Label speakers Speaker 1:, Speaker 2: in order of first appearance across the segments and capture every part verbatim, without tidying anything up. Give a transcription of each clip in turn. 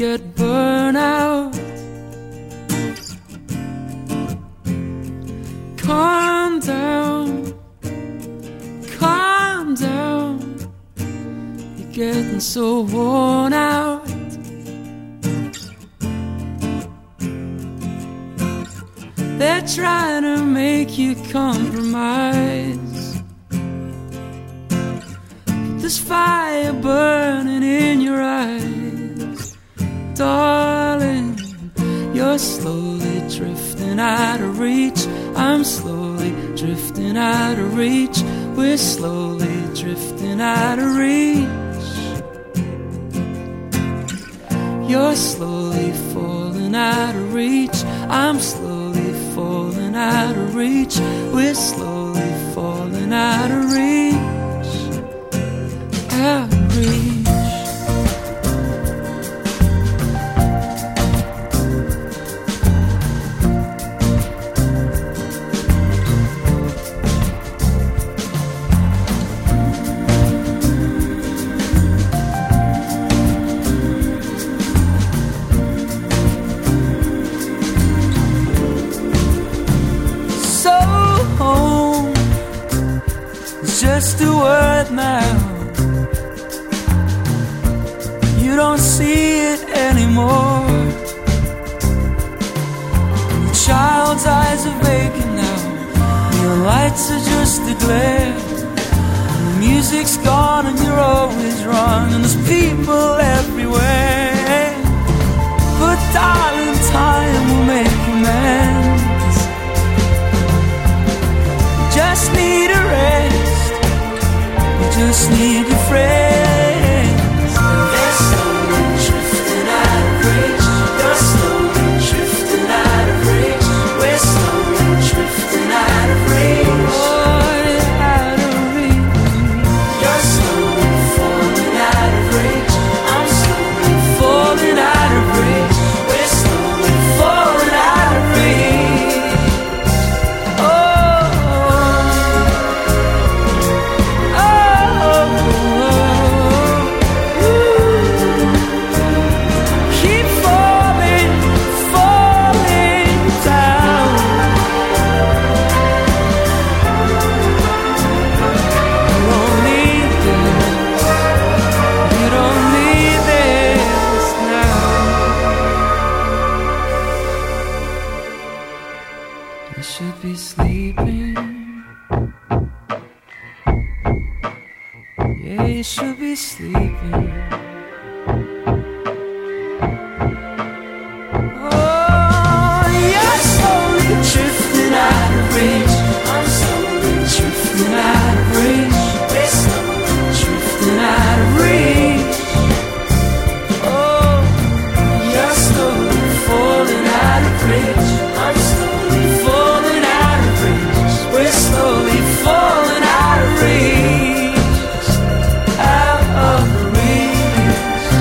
Speaker 1: get burned out. Calm down, calm down. You're getting so worn out. They're trying to make you compromise. There's fire burning in your eyes. Darling, you're slowly drifting out of reach. I'm slowly drifting out of reach. We're slowly drifting out of reach. You're slowly falling out of reach. I'm slowly falling out of reach. We're slowly falling out of reach. Out of reach. Just a word now. You don't see it anymore. The child's eyes are vacant now. Your lights are just a glare. And the music's gone and you're always wrong. And there's people everywhere. But darling, time will make amends. Just need a rest. Just need your friends. They're slowly drifting out of reach. You're slowly drifting out of reach. We're slowly drifting out of reach. Oh, out of reach. You're slowly falling out of reach. I'm slowly falling out of reach. We're slowly falling out of reach. Oh. You should be sleeping. Yeah, you should be sleeping. Oh, you're slowly drifting out of reach. I'm slowly drifting out of reach. We're slowly drifting out of reach. Oh, you're slowly falling out of reach. I'm slowly falling out of reach. We're slowly falling out of reach. Out of reach.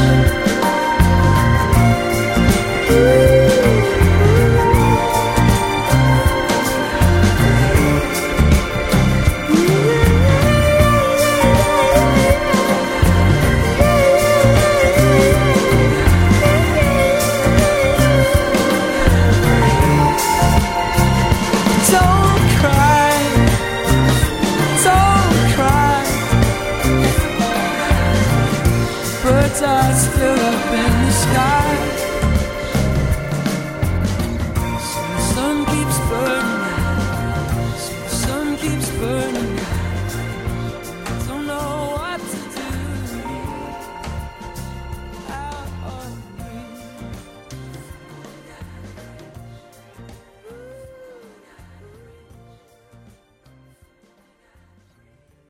Speaker 1: Don't cry, don't cry. Birds are still up in the sky.